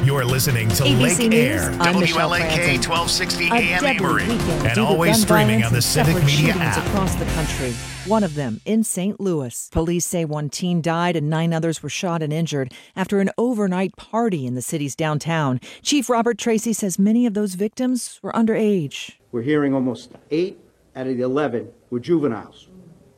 You're listening to ABC Lake News, Air, I'm Michelle WLAK Franzen. 1260 A AM deadly Avery, weekend and due to always gun streaming violence on the and Civic separate Media shootings app. across the country. One of them in St. Louis. Police say one teen died and 9 others were shot and injured after an overnight party in the city's downtown. Chief Robert Tracy says many of those victims were underage. We're hearing almost 8 out of the 11 were juveniles,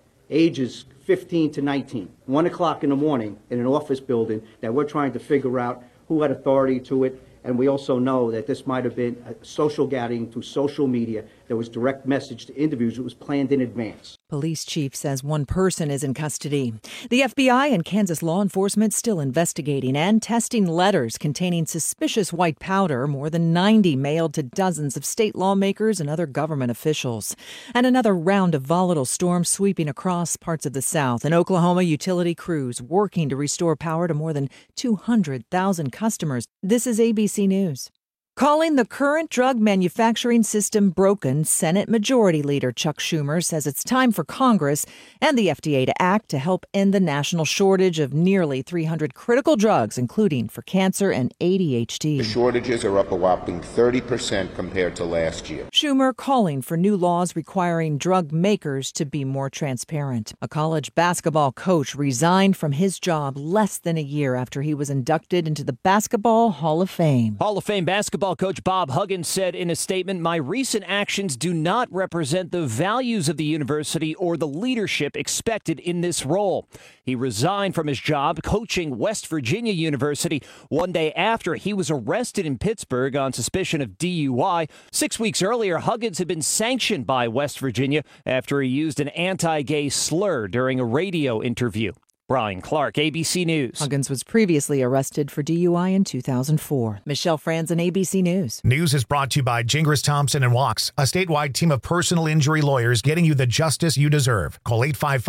ages 15 to 19. 1 o'clock in the morning in an office building that we're trying to figure out who had authority to it. And we also know that this might have been a social gathering through social media. There was direct message to individuals. It was planned in advance. Police chief says one person is in custody. The FBI and Kansas law enforcement still investigating and testing letters containing suspicious white powder, more than 90 mailed to dozens of state lawmakers and other government officials. And another round of volatile storms sweeping across parts of the South. In Oklahoma, utility crews working to restore power to more than 200,000 customers. This is ABC News. Calling the current drug manufacturing system broken, Senate Majority Leader Chuck Schumer says it's time for Congress and the FDA to act to help end the national shortage of nearly 300 critical drugs, including for cancer and ADHD. The shortages are up a whopping 30% compared to last year. Schumer calling for new laws requiring drug makers to be more transparent. A college basketball coach resigned from his job less than a year after he was inducted into the Basketball Hall of Fame. Hall of Fame basketball coach Bob Huggins said in a statement, "My recent actions do not represent the values of the university or the leadership expected in this role." He resigned from his job coaching West Virginia University one day after he was arrested in Pittsburgh on suspicion of DUI. 6 weeks earlier, Huggins had been sanctioned by West Virginia after he used an anti-gay slur during a radio interview. Brian Clark, ABC News. Huggins was previously arrested for DUI in 2004. Michelle Franzen, ABC News. News is brought to you by Gingras Thompson and Walks, a statewide team of personal injury lawyers getting you the justice you deserve. Call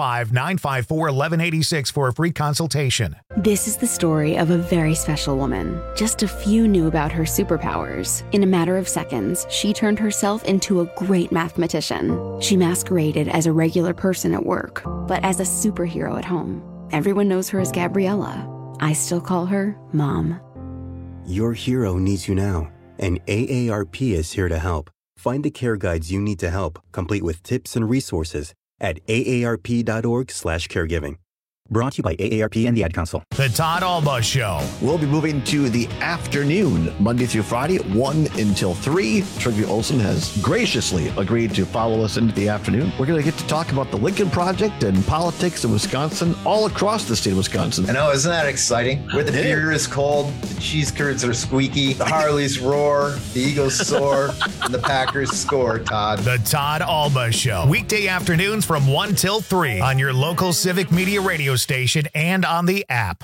855-954-1186 for a free consultation. This is the story of a very special woman. Just a few knew about her superpowers. In a matter of seconds, she turned herself into a great mathematician. She masqueraded as a regular person at work, but as a superhero at home. Everyone knows her as Gabriella. I still call her Mom. Your hero needs you now, and AARP is here to help. Find the care guides you need to help, complete with tips and resources at aarp.org/caregiving. Brought to you by AARP and the Ad Council. The Todd Alba Show. We'll be moving to the afternoon, Monday through Friday, 1 until 3. Trygve Olsen has graciously agreed to follow us into the afternoon. We're going to get to talk about the Lincoln Project and politics in Wisconsin, all across the state of Wisconsin. I know, isn't that exciting? Where the beer is cold, the cheese curds are squeaky, the Harleys roar, the Eagles soar, and the Packers score, Todd. The Todd Alba Show. Weekday afternoons from 1 till 3 on your local Civic Media radio station and on the app.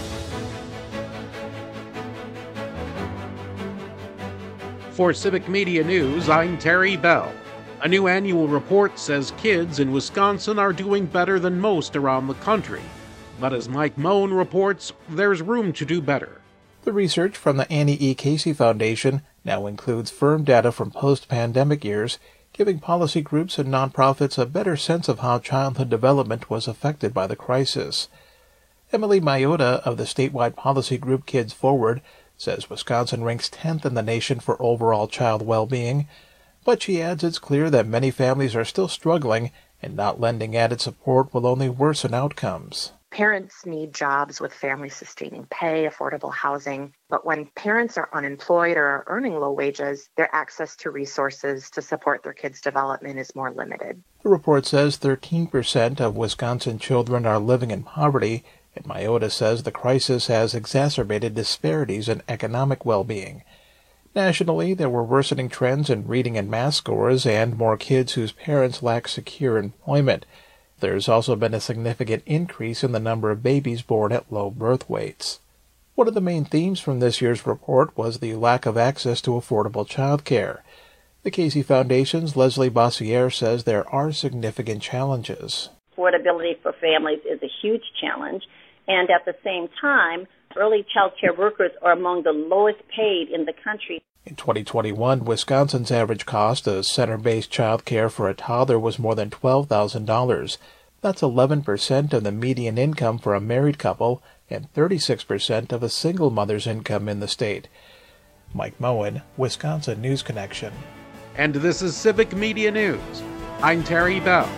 For Civic Media News, I'm Terry Bell. A new annual report says kids in Wisconsin are doing better than most around the country. But as Mike Moan reports, there's room to do better. The research from the Annie E. Casey Foundation now includes firm data from post-pandemic years, giving policy groups and nonprofits a better sense of how childhood development was affected by the crisis. Emily Mayotta of the statewide policy group Kids Forward says Wisconsin ranks 10th in the nation for overall child well-being, but she adds it's clear that many families are still struggling and not lending added support will only worsen outcomes. Parents need jobs with family-sustaining pay, affordable housing, but when parents are unemployed or are earning low wages, their access to resources to support their kids' development is more limited. The report says 13% of Wisconsin children are living in poverty, and Mayotta says the crisis has exacerbated disparities in economic well-being. Nationally, there were worsening trends in reading and math scores and more kids whose parents lack secure employment. There's also been a significant increase in the number of babies born at low birth weights. One of the main themes from this year's report was the lack of access to affordable child care. The Casey Foundation's Leslie Bossiere says there are significant challenges. Affordability for families is a huge challenge, and at the same time, early child care workers are among the lowest paid in the country. In 2021, Wisconsin's average cost of center-based child care for a toddler was more than $12,000. That's 11% of the median income for a married couple and 36% of a single mother's income in the state. Mike Moen, Wisconsin News Connection. And this is Civic Media News. I'm Terry Bell.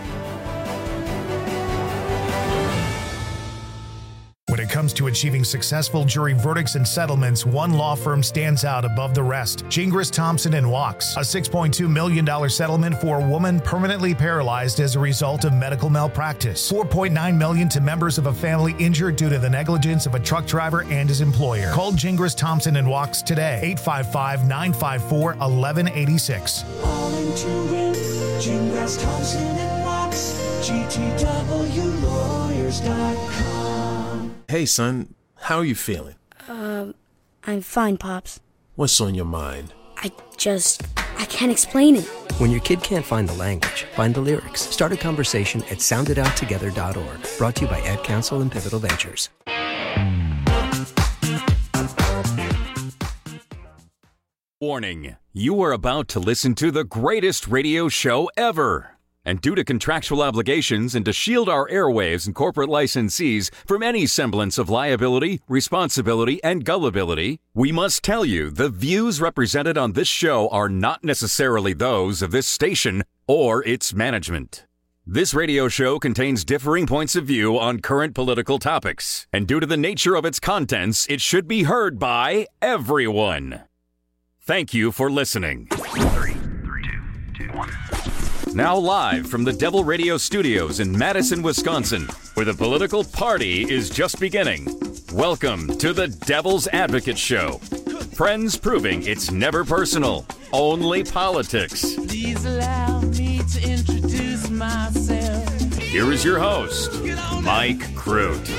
When it comes to achieving successful jury verdicts and settlements, one law firm stands out above the rest. Gingras, Thompson & Wachs. A $6.2 million settlement for a woman permanently paralyzed as a result of medical malpractice. $4.9 million to members of a family injured due to the negligence of a truck driver and his employer. Call Gingras, Thompson & Wachs today. 855-954-1186. All into it. Gingras, Thompson & Wachs. GTWlawyers.com. Hey, son, how are you feeling? I'm fine, Pops. What's on your mind? I can't explain it. When your kid can't find the language, find the lyrics. Start a conversation at sounditouttogether.org. Brought to you by Ad Council and Pivotal Ventures. Warning, you are about to listen to the greatest radio show ever. And due to contractual obligations and to shield our airwaves and corporate licensees from any semblance of liability, responsibility, and gullibility, we must tell you the views represented on this show are not necessarily those of this station or its management. This radio show contains differing points of view on current political topics, and due to the nature of its contents, it should be heard by everyone. Thank you for listening. 3, 2, 1. Now live from the Devil Radio Studios in Madison, Wisconsin, where the political party is just beginning. Welcome to the Devil's Advocate Show. Friends proving it's never personal, only politics. Please allow me to introduce myself. Here is your host, Mike Crute.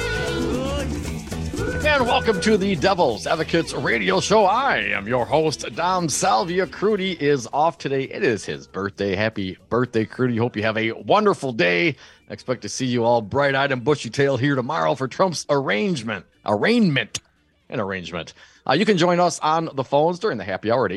And welcome to the Devil's Advocates Radio Show. I am your host, Dom Salvia. Crudy is off today. It is his birthday. Happy birthday, Crudy. Hope you have a wonderful day. I expect to see you all bright-eyed and bushy-tailed here tomorrow for Trump's arraignment. You can join us on the phones during the happy hour at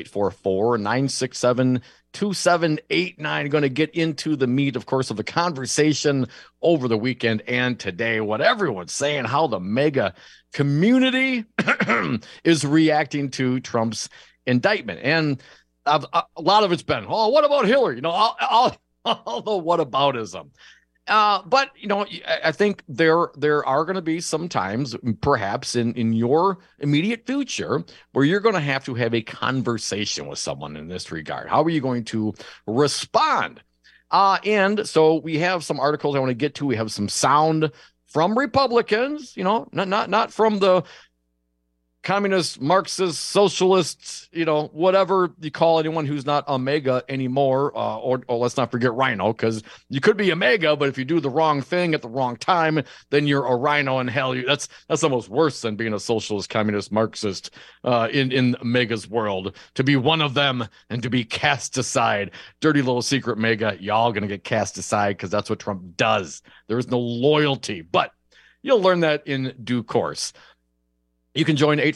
844-967-2789. Going to get into the meat, of course, of the conversation over the weekend and today. What everyone's saying, how the mega community is reacting to Trump's indictment. And a lot of it's been, oh, what about Hillary? You know, all the whataboutism. But, you know, I think there are going to be some times, perhaps in your immediate future, where you're going to have a conversation with someone in this regard. How are you going to respond? And so we have some articles I want to get to. We have some sound from Republicans, you know, not from the communist, Marxist, socialists, you know, whatever you call anyone who's not a MAGA anymore, or let's not forget Rhino, because you could be a MAGA, but if you do the wrong thing at the wrong time, then you're a Rhino, and hell, that's almost worse than being a socialist, communist, Marxist in MAGA's world. To be one of them and to be cast aside, dirty little secret MAGA, y'all gonna get cast aside because that's what Trump does. There is no loyalty, but you'll learn that in due course. You can join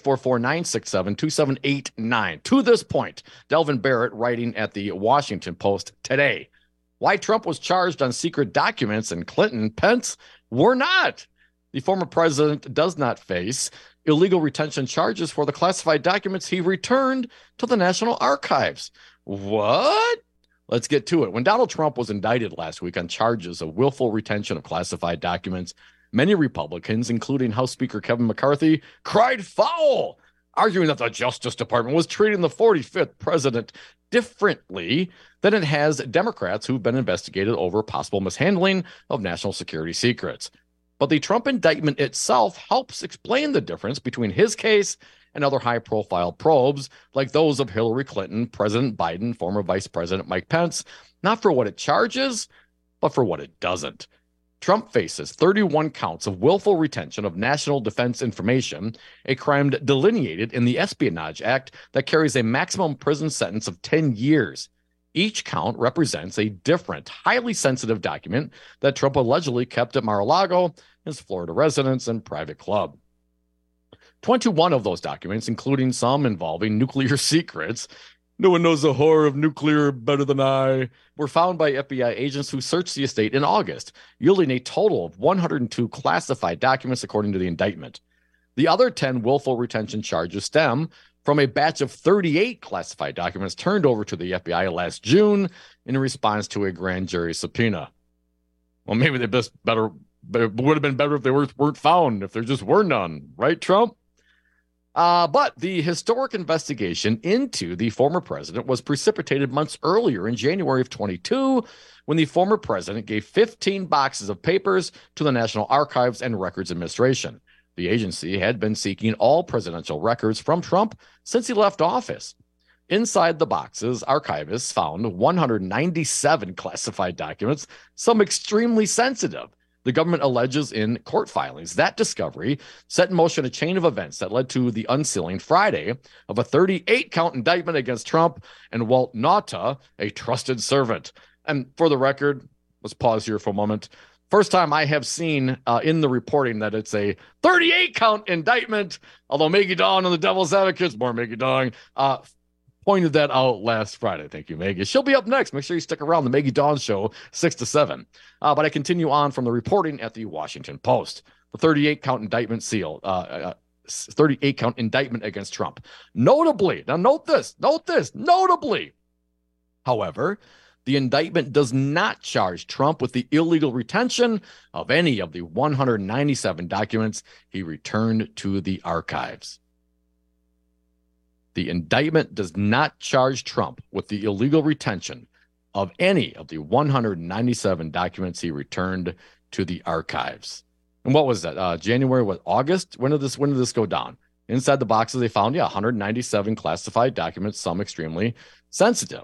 844-967-2789. To this point, Delvin Barrett writing at the Washington Post today. Why Trump was charged on secret documents and Clinton and Pence were not. The former president does not face illegal retention charges for the classified documents he returned to the National Archives. What? Let's get to it. When Donald Trump was indicted last week on charges of willful retention of classified documents, many Republicans, including House Speaker Kevin McCarthy, cried foul, arguing that the Justice Department was treating the 45th president differently than it has Democrats who've been investigated over possible mishandling of national security secrets. But the Trump indictment itself helps explain the difference between his case and other high-profile probes like those of Hillary Clinton, President Biden, former Vice President Mike Pence, not for what it charges, but for what it doesn't. Trump faces 31 counts of willful retention of national defense information, a crime delineated in the Espionage Act that carries a maximum prison sentence of 10 years. Each count represents a different, highly sensitive document that Trump allegedly kept at Mar-a-Lago, his Florida residence and private club. 21 of those documents, including some involving nuclear secrets, no one knows the horror of nuclear better than I, were found by FBI agents who searched the estate in August, yielding a total of 102 classified documents according to the indictment. The other 10 willful retention charges stem from a batch of 38 classified documents turned over to the FBI last June in response to a grand jury subpoena. Well, maybe it would have been better if they weren't found, if there just were none, right, Trump? But the historic investigation into the former president was precipitated months earlier in January of 22, when the former president gave 15 boxes of papers to the National Archives and Records Administration. The agency had been seeking all presidential records from Trump since he left office. Inside the boxes, archivists found 197 classified documents, some extremely sensitive. The government alleges in court filings that discovery set in motion a chain of events that led to the unsealing Friday of a 38-count indictment against Trump and Walt Nauta, a trusted servant. And for the record, let's pause here for a moment. First time I have seen in the reporting that it's a 38-count indictment, although Maggie Dawn and the Devil's Advocates, more Maggie Dawn, pointed that out last Friday. Thank you, Maggie. She'll be up next. Make sure you stick around. The Maggie Dawn Show, 6 to 7. But I continue on from the reporting at the Washington Post. The 38-count indictment 38-count indictment against Trump. Notably, now note this, notably, however, the indictment does not charge Trump with the illegal retention of any of the 197 documents he returned to the archives. The indictment does not charge Trump with the illegal retention of any of the 197 documents he returned to the archives. And what was that? January, August? When did this go down? Inside the boxes, they found, 197 classified documents, some extremely sensitive.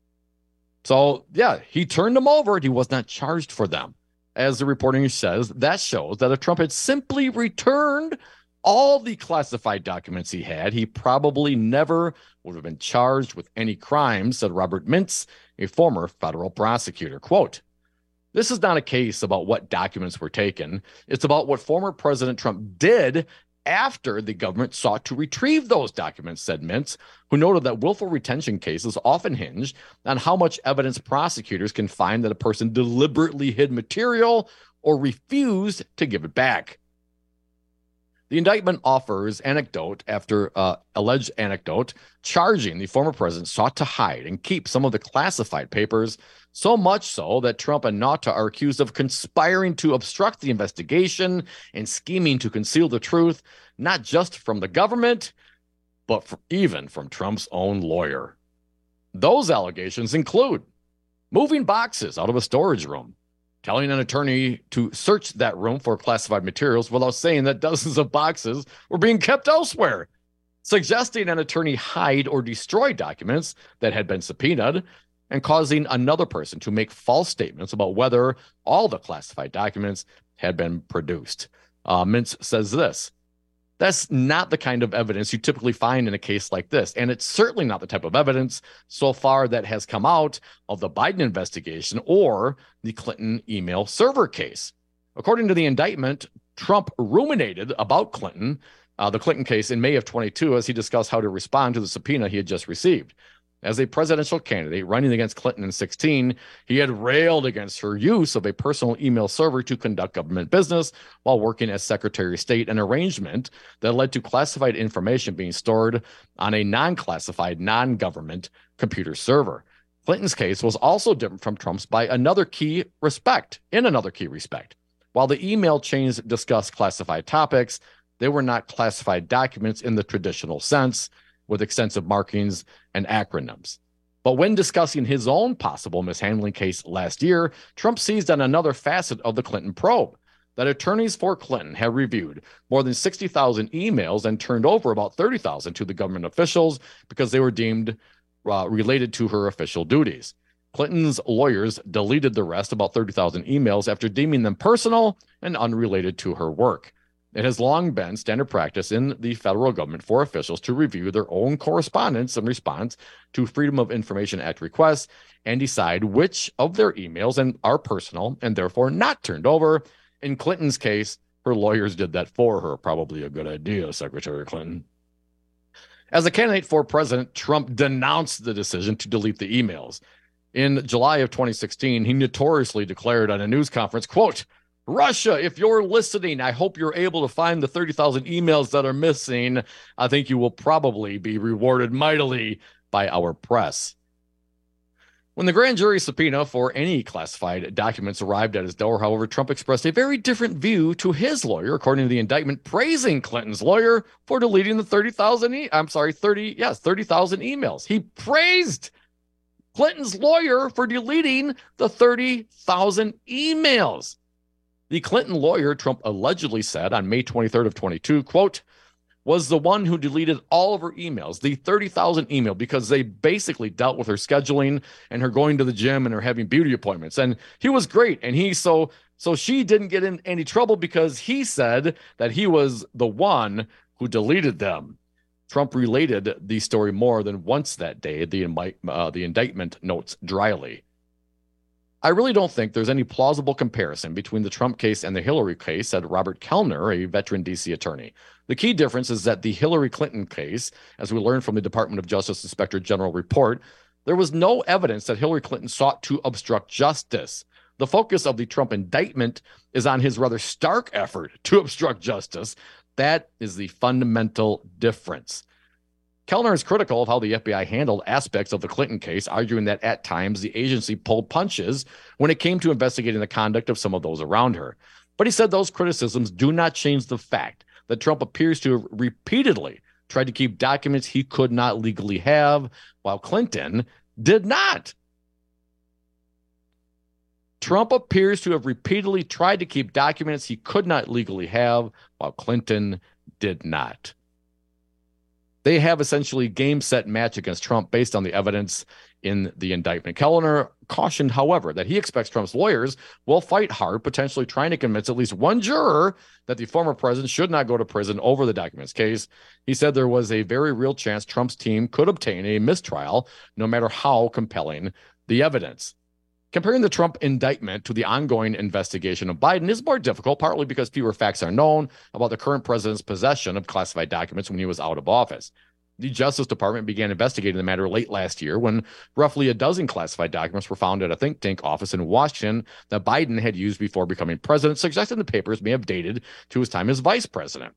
So, he turned them over. He was not charged for them. As the reporting says, that shows that if Trump had simply returned all the classified documents he had, he probably never would have been charged with any crimes, said Robert Mintz, a former federal prosecutor. Quote, "This is not a case about what documents were taken. It's about what former President Trump did after the government sought to retrieve those documents," said Mintz, who noted that willful retention cases often hinge on how much evidence prosecutors can find that a person deliberately hid material or refused to give it back. The indictment offers anecdote after alleged anecdote charging the former president sought to hide and keep some of the classified papers, so much so that Trump and Nauta are accused of conspiring to obstruct the investigation and scheming to conceal the truth, not just from the government, but even from Trump's own lawyer. Those allegations include moving boxes out of a storage room, telling an attorney to search that room for classified materials without saying that dozens of boxes were being kept elsewhere, suggesting an attorney hide or destroy documents that had been subpoenaed, and causing another person to make false statements about whether all the classified documents had been produced. Mintz says this: "That's not the kind of evidence you typically find in a case like this, and it's certainly not the type of evidence so far that has come out of the Biden investigation or the Clinton email server case." According to the indictment, Trump ruminated about Clinton, the Clinton case, in May of 22 as he discussed how to respond to the subpoena he had just received. As a presidential candidate running against Clinton in 2016, he had railed against her use of a personal email server to conduct government business while working as Secretary of State, an arrangement that led to classified information being stored on a non-classified, non-government computer server. Clinton's case was also different from Trump's in another key respect. While the email chains discussed classified topics, they were not classified documents in the traditional sense, with extensive markings and acronyms. But when discussing his own possible mishandling case last year, Trump seized on another facet of the Clinton probe, that attorneys for Clinton had reviewed more than 60,000 emails and turned over about 30,000 to the government officials because they were deemed related to her official duties. Clinton's lawyers deleted the rest, about 30,000 emails, after deeming them personal and unrelated to her work. It has long been standard practice in the federal government for officials to review their own correspondence in response to Freedom of Information Act requests and decide which of their emails are personal and therefore not turned over. In Clinton's case, her lawyers did that for her. Probably a good idea, Secretary Clinton. As a candidate for president, Trump denounced the decision to delete the emails. In July of 2016, he notoriously declared at a news conference, quote, Russia, if you're listening, I hope you're able to find the 30,000 emails that are missing. I think you will probably be rewarded mightily by our press. When the grand jury subpoena for any classified documents arrived at his door, however, Trump expressed a very different view to his lawyer, according to the indictment, praising Clinton's lawyer for deleting the 30,000 emails. He praised Clinton's lawyer for deleting the 30,000 emails. The Clinton lawyer, Trump allegedly said on May 23rd of 22, quote, was the one who deleted all of her emails, the 30,000 email, because they basically dealt with her scheduling and her going to the gym and her having beauty appointments. And he was great. And so she didn't get in any trouble because he said that he was the one who deleted them. Trump related the story more than once that day, the indictment notes dryly. I really don't think there's any plausible comparison between the Trump case and the Hillary case, said Robert Kellner, a veteran D.C. attorney. The key difference is that the Hillary Clinton case, as we learned from the Department of Justice Inspector General report, there was no evidence that Hillary Clinton sought to obstruct justice. The focus of the Trump indictment is on his rather stark effort to obstruct justice. That is the fundamental difference. Kellner is critical of how the FBI handled aspects of the Clinton case, arguing that at times the agency pulled punches when it came to investigating the conduct of some of those around her. But he said those criticisms do not change the fact that Trump appears to have repeatedly tried to keep documents he could not legally have, while Clinton did not. Trump appears to have repeatedly tried to keep documents he could not legally have, while Clinton did not. They have essentially game, set, match against Trump based on the evidence in the indictment. Kellner cautioned, however, that he expects Trump's lawyers will fight hard, potentially trying to convince at least one juror that the former president should not go to prison over the documents case. He said there was a very real chance Trump's team could obtain a mistrial, no matter how compelling the evidence. Comparing the Trump indictment to the ongoing investigation of Biden is more difficult, partly because fewer facts are known about the current president's possession of classified documents when he was out of office. The Justice Department began investigating the matter late last year when roughly a dozen classified documents were found at a think tank office in Washington that Biden had used before becoming president, suggesting the papers may have dated to his time as vice president.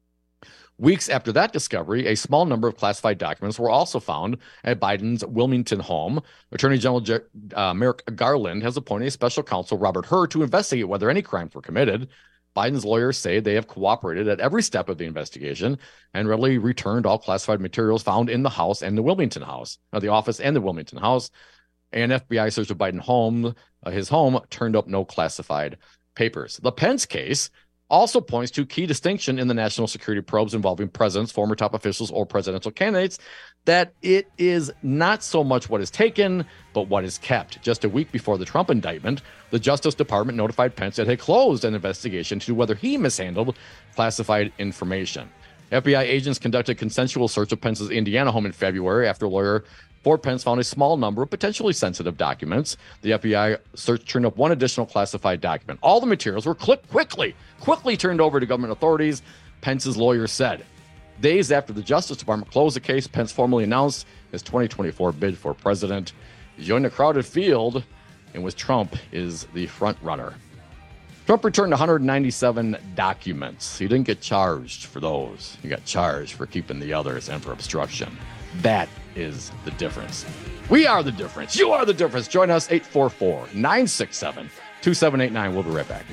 Weeks after that discovery, a small number of classified documents were also found at Biden's Wilmington home. Attorney General Merrick Garland has appointed a special counsel, Robert Hur, to investigate whether any crimes were committed. Biden's lawyers say they have cooperated at every step of the investigation and readily returned all classified materials found in the house and the Wilmington house, the office and the Wilmington house. An FBI search of Biden's home, turned up no classified papers. The Pence case also points to key distinction in the national security probes involving presidents, former top officials, or presidential candidates, that it is not so much what is taken, but what is kept. Just a week before the Trump indictment, the Justice Department notified Pence it had closed an investigation to whether he mishandled classified information. FBI agents conducted a consensual search of Pence's Indiana home in February after lawyer for Pence found a small number of potentially sensitive documents. The FBI search turned up one additional classified document. All the materials were quickly turned over to government authorities, Pence's lawyer said. Days after the Justice Department closed the case, Pence formally announced his 2024 bid for president. He joined a crowded field in which Trump is the front runner. Trump returned 197 documents. He didn't get charged for those. He got charged for keeping the others and for obstruction. That is the difference. We are the difference. You are the difference. Join us, 844-967-2789. We'll be right back.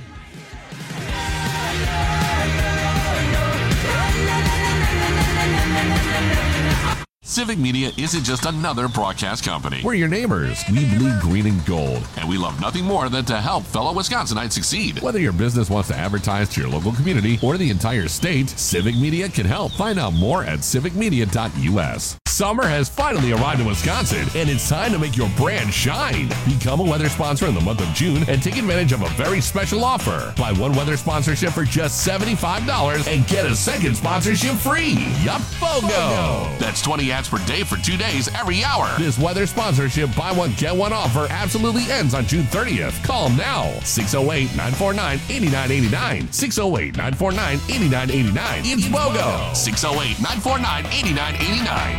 Civic Media isn't just another broadcast company. We're your neighbors. We bleed green and gold. And we love nothing more than to help fellow Wisconsinites succeed. Whether your business wants to advertise to your local community or the entire state, Civic Media can help. Find out more at civicmedia.us. Summer has finally arrived in Wisconsin, and it's time to make your brand shine. Become a weather sponsor in the month of June and take advantage of a very special offer. Buy one weather sponsorship for just $75 and get a second sponsorship free. Yup, BOGO! That's 20 ads per day for 2 days every hour. This weather sponsorship buy one, get one offer absolutely ends on June 30th. Call them now. 608-949-8989. 608-949-8989. It's BOGO. 608-949-8989.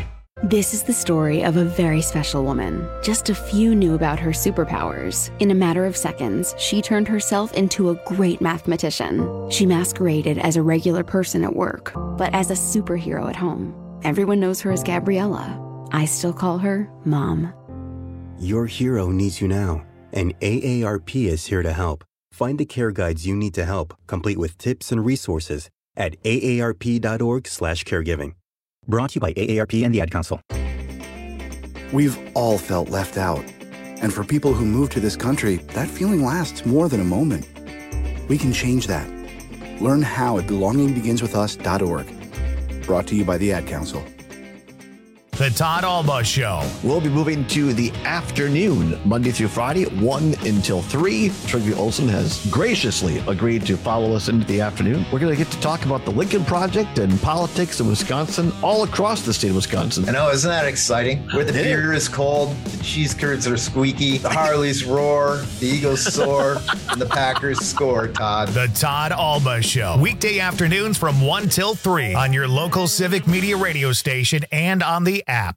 This is the story of a very special woman. Just a few knew about her superpowers. In a matter of seconds, she turned herself into a great mathematician. She masqueraded as a regular person at work, but as a superhero at home. Everyone knows her as Gabriella. I still call her Mom. Your hero needs you now, and AARP is here to help. Find the care guides you need to help, complete with tips and resources at aarp.org/caregiving. Brought to you by AARP and the Ad Council. We've all felt left out. And for people who move to this country, that feeling lasts more than a moment. We can change that. Learn how at belongingbeginswithus.org. Brought to you by the Ad Council. The Todd Alba Show. We'll be moving to the afternoon, Monday through Friday, 1 until 3. Trygve Olsen has graciously agreed to follow us into the afternoon. We're going to get to talk about the Lincoln Project and politics in Wisconsin, all across the state of Wisconsin. I know, isn't that exciting? Where the beer is cold, the cheese curds are squeaky, the Harleys roar, the Eagles soar, and the Packers score, Todd. The Todd Alba Show. Weekday afternoons from 1 till 3 on your local Civic Media radio station and on the app.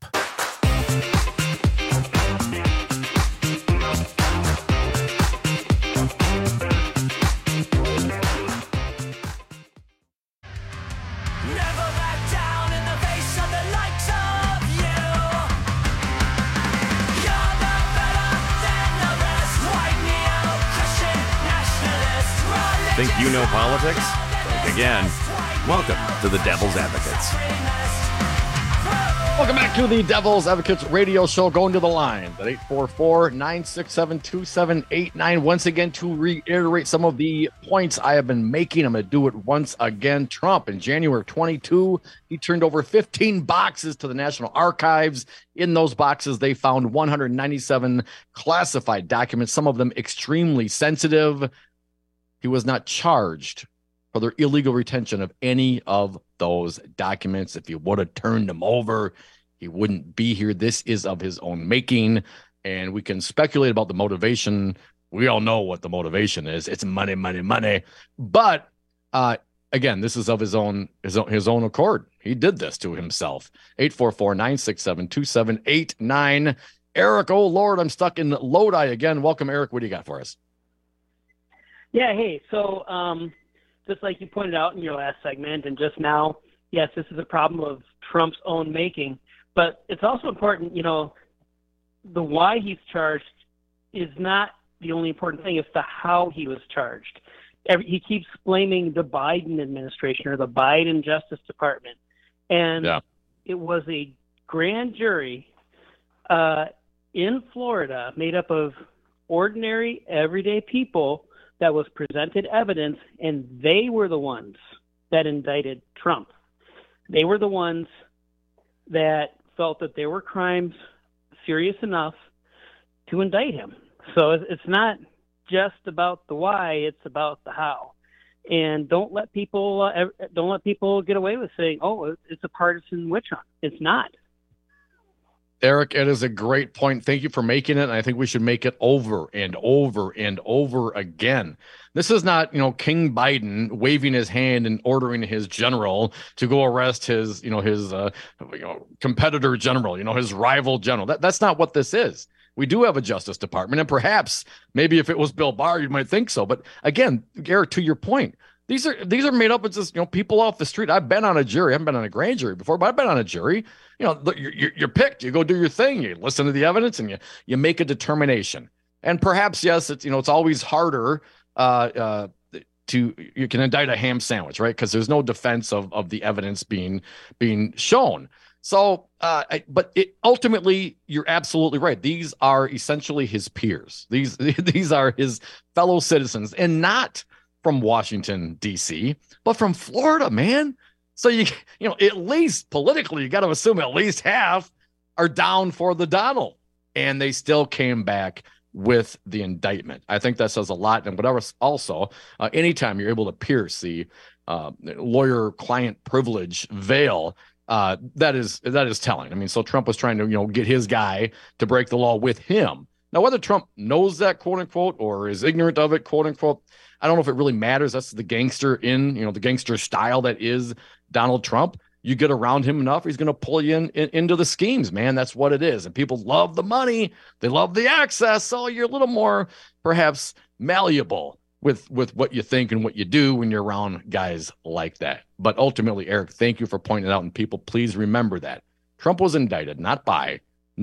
Think you know politics? Think again. Welcome to the Devil's Advocates. Welcome back to the Devil's Advocates radio show. Going to the line at 844-967-2789. Once again, to reiterate some of the points I have been making, I'm going to do it once again. Trump, in January of 22, he turned over 15 boxes to the National Archives. In those boxes, they found 197 classified documents, some of them extremely sensitive. He was not charged for their illegal retention of any of those documents. If he would have turned them over, he wouldn't be here. This is of his own making, and we can speculate about the motivation. We all know what the motivation is. It's money, money, money. But again, this is of his own accord. He did this to himself. 844-967-2789. Eric, oh Lord, I'm stuck in Lodi again. Welcome, Eric. What do you got for us? Yeah, hey, so just like you pointed out in your last segment and just now, yes, this is a problem of Trump's own making, but it's also important, the why he's charged is not the only important thing, it's the how he was charged. He keeps blaming the Biden administration or the Biden Justice Department, and It was a grand jury in Florida made up of ordinary, everyday people that was presented evidence, and they were the ones that indicted Trump. They were the ones that felt that there were crimes serious enough to indict him. So it's not just about the why, it's about the how. And don't let people get away with saying, "Oh, it's a partisan witch hunt." It's not. Eric, it is a great point. Thank you for making it. And I think we should make it over and over and over again. This is not, King Biden waving his hand and ordering his general to go arrest his competitor general, his rival general. That's not what this is. We do have a Justice Department, and perhaps maybe if it was Bill Barr, you might think so. But again, Eric, to your point, these are made up of just people off the street. I've been on a jury. I haven't been on a grand jury before, but I've been on a jury. You're picked. You go do your thing. You listen to the evidence, and you make a determination. And perhaps yes, it's always harder you can indict a ham sandwich, right? Because there's no defense of the evidence being shown. So, but ultimately, you're absolutely right. These are essentially his peers. These are his fellow citizens, and not from Washington, D.C., but from Florida, man. So at least politically, you got to assume at least half are down for the Donald, and they still came back with the indictment. I think that says a lot. And whatever, also, anytime you're able to pierce the lawyer-client privilege veil, that is telling. I mean, so Trump was trying to get his guy to break the law with him. Now, whether Trump knows that, quote unquote, or is ignorant of it, quote unquote, I don't know if it really matters. That's the gangster the gangster style that is Donald Trump. you get around him enough, he's going to pull you into the schemes, man. That's what it is. And people love the money. They love the access. So you're a little more perhaps malleable with what you think and what you do when you're around guys like that. But ultimately, Eric, thank you for pointing it out. And people, please remember that Trump was indicted not by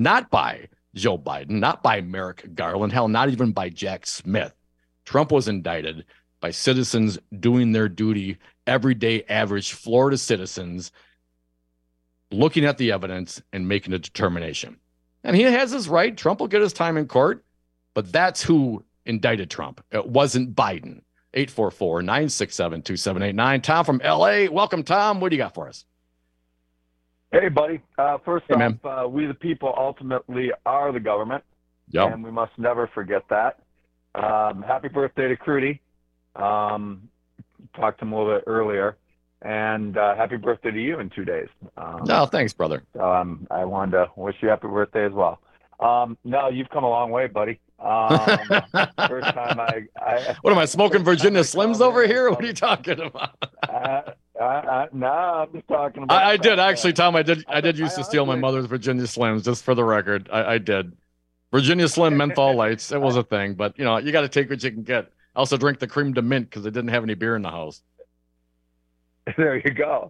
Joe Biden, not by Merrick Garland, hell, not even by Jack Smith. Trump was indicted by citizens doing their duty, everyday average Florida citizens, looking at the evidence and making a determination. And he has his right. Trump will get his time in court, but that's who indicted Trump. It wasn't Biden. 844-967-2789. Tom from LA. Welcome, Tom. What do you got for us? Hey, buddy. First off, we the people ultimately are the government. Yep. And we must never forget that. Happy birthday to Crudy. Talked to him a little bit earlier. And happy birthday to you in 2 days. No, thanks, brother. I wanted to wish you happy birthday as well. No, you've come a long way, buddy. First time I what am I smoking Virginia Slims over here? What are you talking about? No, I'm just talking about. I did actually, Tom. I did used to steal my mother's Virginia Slims, just for the record. I did. Virginia Slim menthol lights. It was a thing, but you got to take what you can get. I also drank the cream de mint because I didn't have any beer in the house. There you go.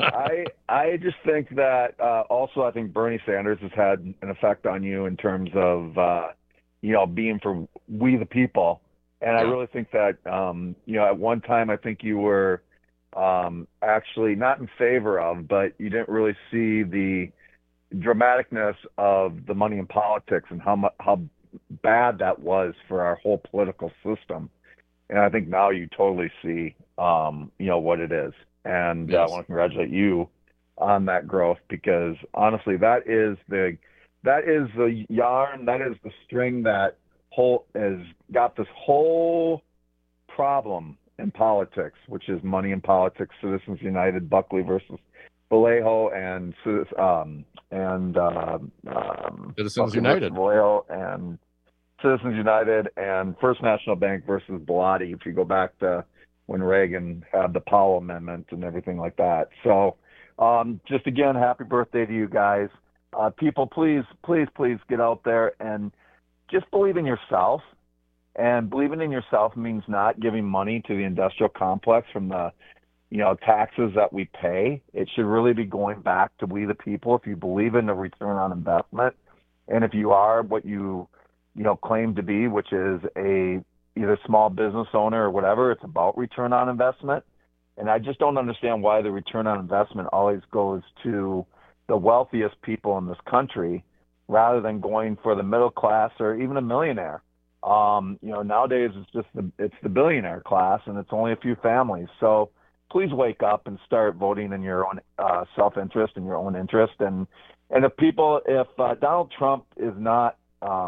I just think that also I think Bernie Sanders has had an effect on you in terms of being for we the people, and I really think that at one time I think you were actually not in favor of, but you didn't really see the dramaticness of the money in politics and how bad that was for our whole political system, and I think now you totally see what it is. And I want to congratulate you on that growth, because honestly, that is the yarn, that is the string that has got this whole problem in politics, which is money in politics. Citizens United, Buckley versus Vallejo, and Citizens United, Vallejo, and Citizens United, and First National Bank versus Bellotti. If you go back to when Reagan had the Powell Amendment and everything like that. So just again, happy birthday to you guys. People, please, please, please get out there and just believe in yourself. And believing in yourself means not giving money to the industrial complex from the taxes that we pay. It should really be going back to we the people. If you believe in the return on investment, and if you are what you claim to be, which is either small business owner or whatever, it's about return on investment. And I just don't understand why the return on investment always goes to the wealthiest people in this country rather than going for the middle class or even a millionaire. Nowadays it's the billionaire class, and it's only a few families. So please wake up and start voting in your own self-interest and your own interest. And if Donald Trump is not,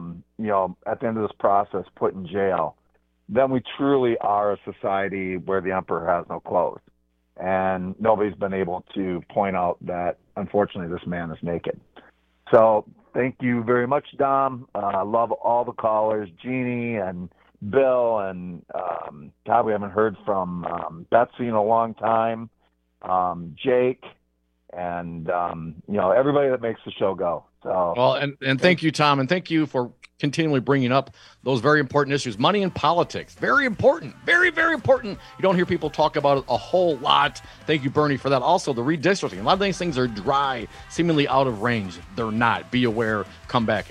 at the end of this process put in jail, then we truly are a society where the emperor has no clothes. And nobody's been able to point out that, unfortunately, this man is naked. So thank you very much, Dom. I love all the callers, Jeannie and Bill, and God, we haven't heard from Betsy in a long time, Jake, and everybody that makes the show go. So well, and thank you, Tom, and thank you for continually bringing up those very important issues. Money in politics, very important, very, very important. You don't hear people talk about it a whole lot. Thank you, Bernie, for that. Also, the redistricting. A lot of these things are dry, seemingly out of range. They're not. Be aware. Come back,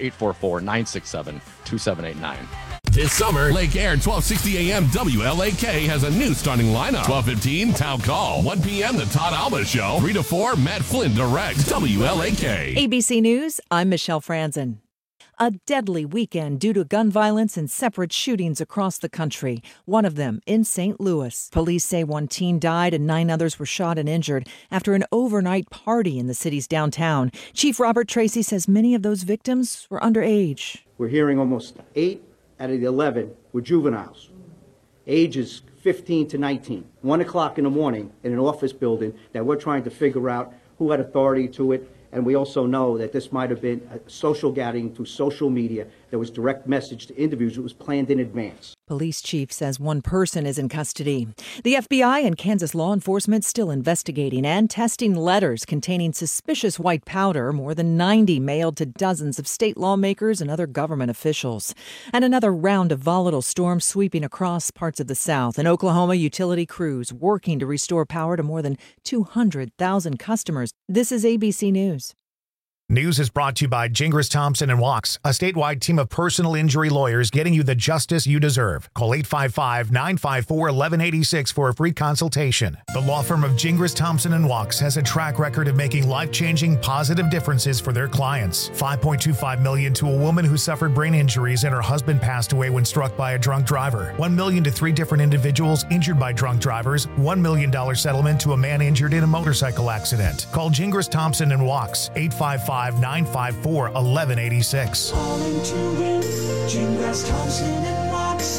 844-967-2789. This summer, Lake Air 1260 AM WLAK has a new starting lineup. 12:15 Town Call. 1 p.m. The Todd Alba Show. 3 to 4 Matt Flynn directs WLAK. ABC News, I'm Michelle Franzen. A deadly weekend due to gun violence and separate shootings across the country, one of them in St. Louis. Police say 1 teen died and 9 others were shot and injured after an overnight party in the city's downtown. Chief Robert Tracy says many of those victims were underage. We're hearing almost 8 out of the 11 were juveniles, ages 15 to 19. 1 o'clock in the morning in an office building that we're trying to figure out who had authority to it. And we also know that this might have been a social gathering through social media that was direct message to individuals. It was planned in advance. Police chief says one person is in custody. The FBI and Kansas law enforcement still investigating and testing letters containing suspicious white powder, more than 90 mailed to dozens of state lawmakers and other government officials. And another round of volatile storms sweeping across parts of the South. In Oklahoma, utility crews working to restore power to more than 200,000 customers. This is ABC News. News is brought to you by Gingras Thompson and Walks, a statewide team of personal injury lawyers getting you the justice you deserve. Call 855-954-1186 for a free consultation. The law firm of Gingras Thompson and Walks has a track record of making life-changing positive differences for their clients. $5.25 million to a woman who suffered brain injuries and her husband passed away when struck by a drunk driver. $1 million to 3 different individuals injured by drunk drivers. $1 million settlement to a man injured in a motorcycle accident. Call Gingras Thompson and Walks, 855-954-1186. Calling to win, Gingras Thompson and Walks,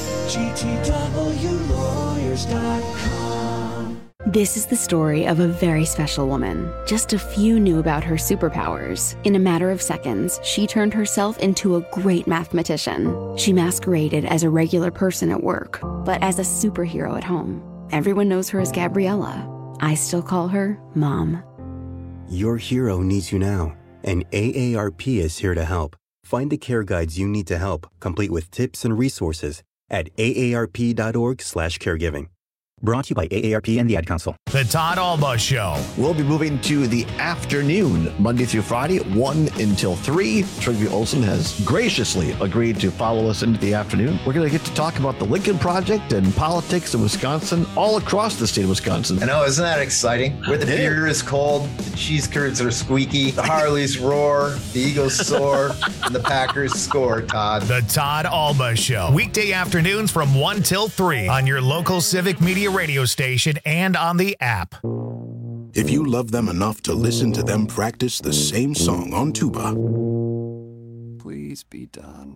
GTWlawyers.com. This is the story of a very special woman. Just a few knew about her superpowers. In a matter of seconds, she turned herself into a great mathematician. She masqueraded as a regular person at work, but as a superhero at home. Everyone knows her as Gabriella. I still call her Mom. Your hero needs you now, and AARP is here to help. Find the care guides you need to help, complete with tips and resources at aarp.org/caregiving. Brought to you by AARP and the Ad Council. The Todd Alba Show. We'll be moving to the afternoon, Monday through Friday, 1 until 3. Trygve Olsen has graciously agreed to follow us into the afternoon. We're going to get to talk about the Lincoln Project and politics in Wisconsin, all across the state of Wisconsin. I know, isn't that exciting? Where the beer is cold, the cheese curds are squeaky, the Harleys roar, the Eagles soar, and the Packers score, Todd. The Todd Alba Show. Weekday afternoons from 1 till 3 on your local Civic Media radio station and on the app. If you love them enough to listen to them practice the same song on tuba, please be done.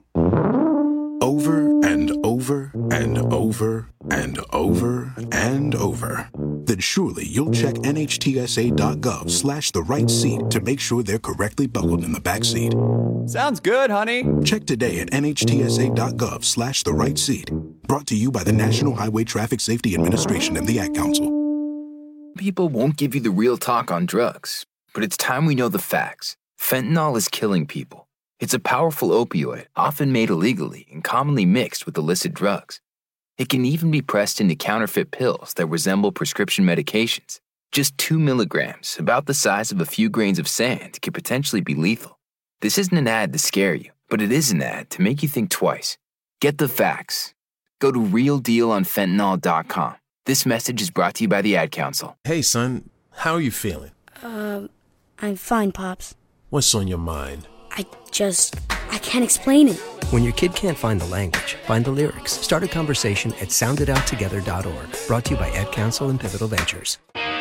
Over and over and over and over and over, then surely you'll check NHTSA.gov/the right seat to make sure they're correctly buckled in the back seat. Sounds good, honey. Check today at NHTSA.gov/the right seat. Brought to you by the National Highway Traffic Safety Administration and the Ad Council. People won't give you the real talk on drugs, but it's time we know the facts. Fentanyl is killing people. It's a powerful opioid, often made illegally and commonly mixed with illicit drugs. It can even be pressed into counterfeit pills that resemble prescription medications. Just 2 milligrams, about the size of a few grains of sand, could potentially be lethal. This isn't an ad to scare you, but it is an ad to make you think twice. Get the facts. Go to realdealonfentanyl.com. This message is brought to you by the Ad Council. Hey, son, how are you feeling? I'm fine, Pops. What's on your mind? I can't explain it. When your kid can't find the language, find the lyrics. Start a conversation at soundedouttogether.org. Brought to you by Ad Council and Pivotal Ventures.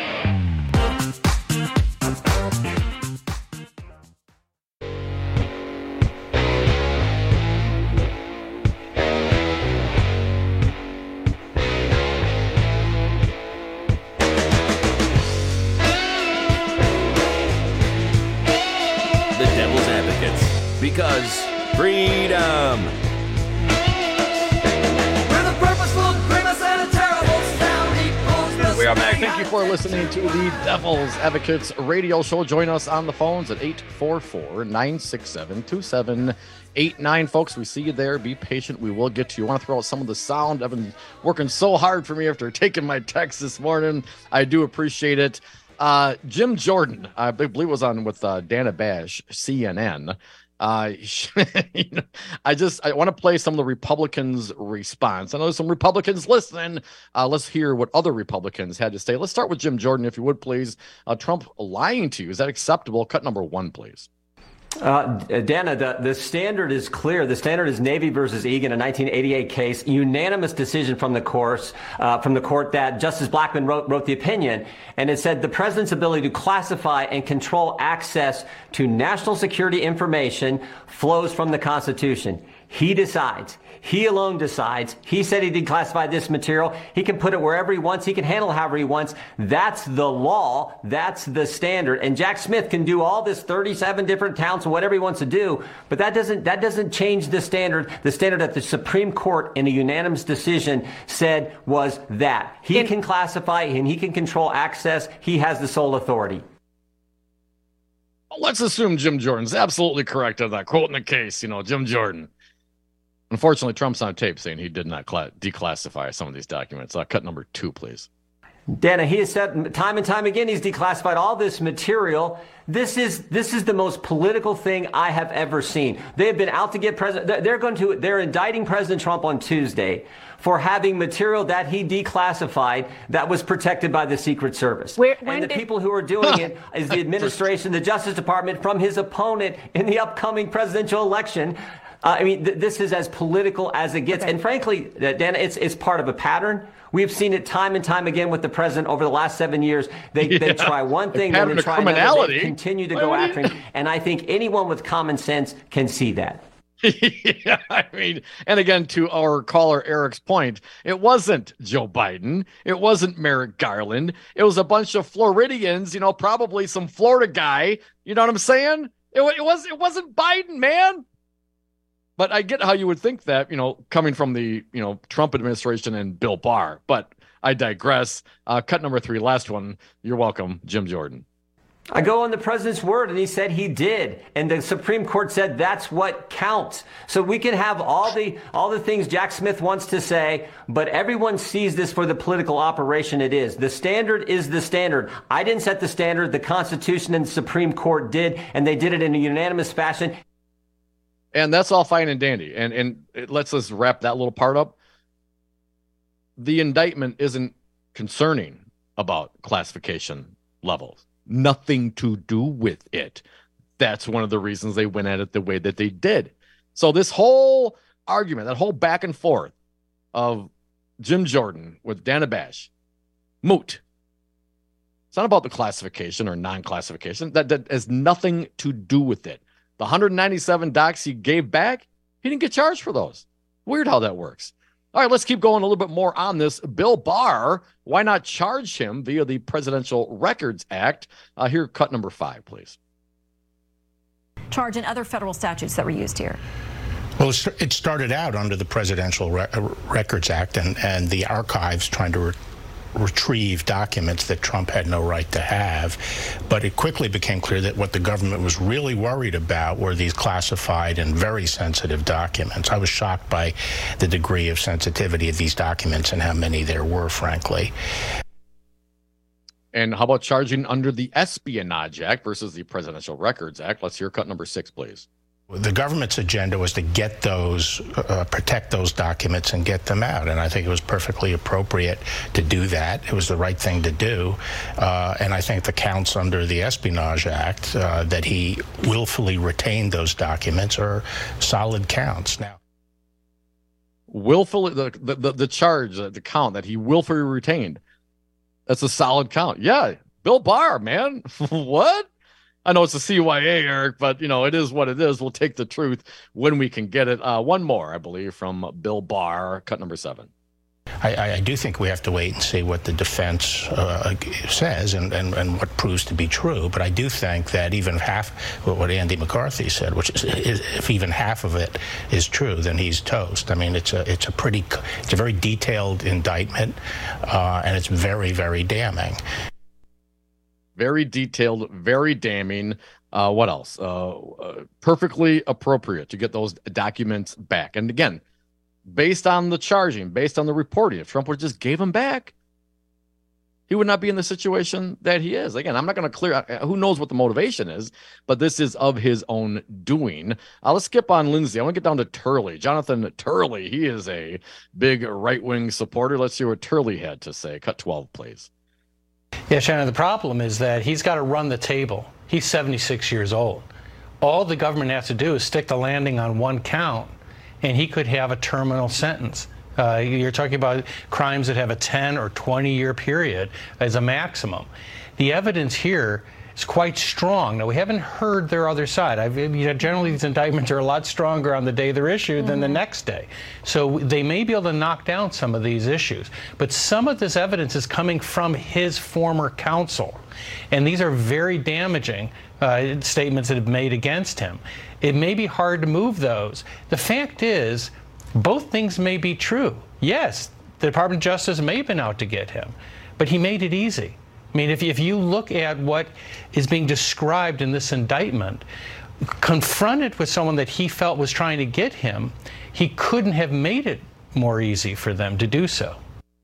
Because freedom. We are back. Thank you for listening to the Devil's Advocates radio show. Join us on the phones at 844-967-2789. Folks, we see you there. Be patient. We will get to you. I want to throw out some of the sound. I've been working so hard for me after taking my text this morning. I do appreciate it. Jim Jordan, I believe was on with Dana Bash, CNN. I want to play some of the Republicans' response. I know there's some Republicans listening. Let's hear what other Republicans had to say. Let's start with Jim Jordan, if you would, please. Trump lying to you, is that acceptable? Cut number 1, please. Dana, the standard is clear. The standard is Navy versus Egan, a 1988 case, unanimous decision from the court that Justice Blackmun wrote the opinion, and it said the president's ability to classify and control access to national security information flows from the Constitution. He decides. He alone decides. He said he declassified this material. He can put it wherever he wants. He can handle it however he wants. That's the law. That's the standard. And Jack Smith can do all this 37 different counts and whatever he wants to do, but that doesn't change the standard. The standard that the Supreme Court in a unanimous decision said was that he can classify and he can control access. He has the sole authority. Let's assume Jim Jordan's absolutely correct on that quote in the case. Jim Jordan. Unfortunately, Trump's on tape saying he did not declassify some of these documents. Cut number 2, please. Dana, he has said time and time again he's declassified all this material. This is the most political thing I have ever seen. They've been out to get President. They're indicting President Trump on Tuesday for having material that he declassified that was protected by the Secret Service. People who are doing it is the administration, the Justice Department, from his opponent in the upcoming presidential election. This is as political as it gets. Okay. And frankly, Dana, it's part of a pattern. We've seen it time and time again with the president over the last 7 years. They try one thing, then they try another. They continue to go after him. And I think anyone with common sense can see that. Yeah, and again, to our caller Eric's point, it wasn't Joe Biden. It wasn't Merrick Garland. It was a bunch of Floridians, probably some Florida guy. You know what I'm saying? It wasn't Biden, man. But I get how you would think that, coming from the, Trump administration and Bill Barr. But I digress. Cut number 3, last one. You're welcome, Jim Jordan. I go on the president's word, and he said he did. And the Supreme Court said that's what counts. So we can have all the things Jack Smith wants to say, but everyone sees this for the political operation it is. The standard is the standard. I didn't set the standard. The Constitution and the Supreme Court did, and they did it in a unanimous fashion. And that's all fine and dandy. And let's just wrap that little part up. The indictment isn't concerning about classification levels. Nothing to do with it. That's one of the reasons they went at it the way that they did. So this whole argument, that whole back and forth of Jim Jordan with Dana Bash, moot. It's not about the classification or non-classification. That has nothing to do with it. The 197 docs he gave back, he didn't get charged for those. Weird how that works. All right, let's keep going a little bit more on this. Bill Barr, why not charge him via the Presidential Records Act? Here, cut number 5, please. Charge in other federal statutes that were used here. Well, it started out under the Presidential Records Act and the archives trying to retrieve documents that Trump had no right to have. But it quickly became clear that what the government was really worried about were these classified and very sensitive documents. I was shocked by the degree of sensitivity of these documents and how many there were, frankly. And how about charging under the Espionage Act versus the Presidential Records Act? Let's hear cut number 6, please. The government's agenda was to get those, protect those documents and get them out. And I think it was perfectly appropriate to do that. It was the right thing to do. And I think the counts under the Espionage Act that he willfully retained those documents are solid counts. Now, willfully, the charge, the count that he willfully retained, that's a solid count. Yeah, Bill Barr, man. What? I know it's a CYA, Eric, but, it is what it is. We'll take the truth when we can get it. One more, I believe, from Bill Barr, cut number 7. I do think we have to wait and see what the defense says and what proves to be true. But I do think that even half what Andy McCarthy said, which is if even half of it is true, then he's toast. I mean, it's a very detailed indictment, and it's very, very damning. Very detailed, very damning. What else? Perfectly appropriate to get those documents back. And again, based on the charging, based on the reporting, if Trump would just gave them back, he would not be in the situation that he is. Again, I'm not going to clear, who knows what the motivation is, but this is of his own doing. Let's skip on Lindsay. I want to get down to Turley. Jonathan Turley, he is a big right-wing supporter. Let's see what Turley had to say. Cut 12, please. Yeah, Shannon, the problem is that he's got to run the table. He's 76 years old. All the government has to do is stick the landing on one count, and he could have a terminal sentence. You're talking about crimes that have a 10 or 20-year period as a maximum. The evidence here is quite strong. Now, we haven't heard their other side. Generally, these indictments are a lot stronger on the day they're issued than the next day. So they may be able to knock down some of these issues. But some of this evidence is coming from his former counsel. And these are very damaging statements that have been made against him. It may be hard to move those. The fact is, both things may be true. Yes, the Department of Justice may have been out to get him, but he made it easy. I mean, if you look at what is being described in this indictment, confronted with someone that he felt was trying to get him, he couldn't have made it more easy for them to do so.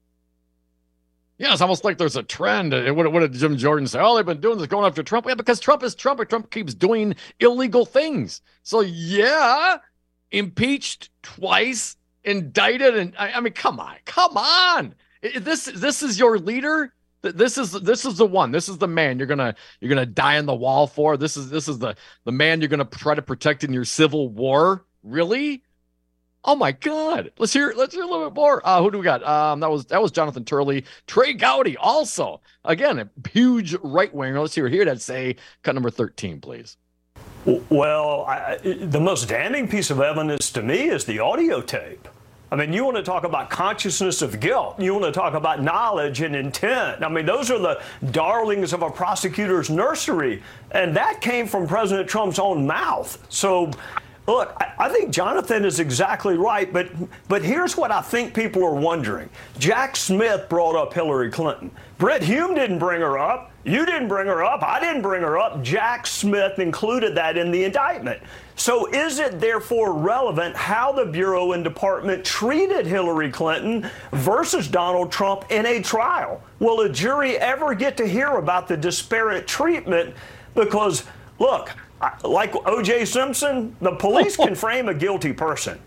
Yeah, it's almost like there's a trend. What did Jim Jordan say? Oh, they've been doing this, going after Trump. Yeah, because Trump is Trump, and Trump keeps doing illegal things. So, yeah, impeached twice, indicted, and I mean, come on. This is your leader. This is the one. This is the man you're gonna die on the wall for. This is the man you're gonna try to protect in your civil war. Really? Oh my God! Let's hear a little bit more. Who do we got? That was Jonathan Turley. Trey Gowdy, also again a huge right winger. Let's hear that say cut number 13, please. Well, the most damning piece of evidence to me is the audio tape. I mean, you want to talk about consciousness of guilt. You want to talk about knowledge and intent. I mean, those are the darlings of a prosecutor's nursery. And that came from President Trump's own mouth. So, look, I think Jonathan is exactly right. But here's what I think people are wondering. Jack Smith brought up Hillary Clinton. Brett Hume didn't bring her up. You didn't bring her up. I didn't bring her up. Jack Smith included that in the indictment. So is it therefore relevant how the Bureau and Department treated Hillary Clinton versus Donald Trump in a trial? Will a jury ever get to hear about the disparate treatment? Because, look, like O.J. Simpson, the police can frame a guilty person.